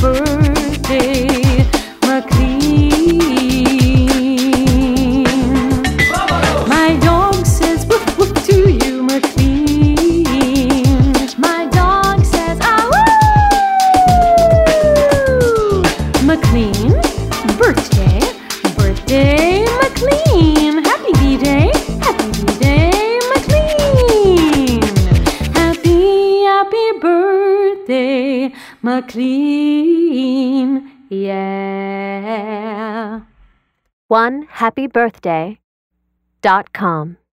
birthday, McLean. My dog says woof woof to you, McLean. My dog says ah woo. McLean, birthday, birthday, McLean. Happy B-Day, happy B-Day, McLean. Happy birthday, McLean. Yeah. OneHappyBirthday.com